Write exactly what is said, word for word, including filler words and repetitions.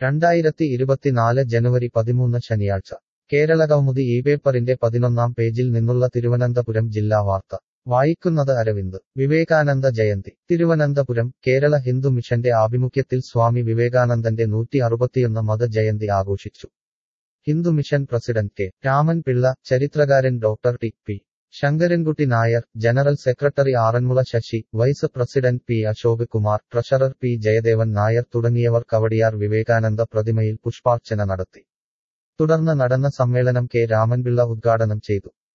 രണ്ടായിരത്തി ഇരുപത്തിനാല് ജനുവരി പതിമൂന്ന് ശനിയാഴ്ച കേരളകൗമുദി ഈ പേപ്പറിന്റെ പതിനൊന്നാം പേജിൽ നിന്നുള്ള തിരുവനന്തപുരം ജില്ലാ വാർത്ത വായിക്കുന്നത് അരവിന്ദ് വിവേകാനന്ദ ജയന്തി തിരുവനന്തപുരം കേരള ഹിന്ദു മിഷന്റെ ആഭിമുഖ്യത്തിൽ സ്വാമി വിവേകാനന്ദന്റെ നൂറ്റി അറുപത്തിയൊന്നാമത് ജയന്തി ആഘോഷിച്ചു. Hindu mission president K Raman Pillai, ചരിത്രകാരൻ doctor T P Sankarankutty Nair, general secretary Aranmula Sasi, vice president P Ashok Kumar, treasurer P Jayadevan Nair തുടങ്ങിയവർ കവടിയാർ വിവേകാനന്ദ പ്രതിമയിൽ പുഷ്പാർച്ചന നടത്തി. തുടർന്ന് നടന്ന സമ്മേളനം കെ രാമൻപിള്ള ഉദ്ഘാടനം ചെയ്തു.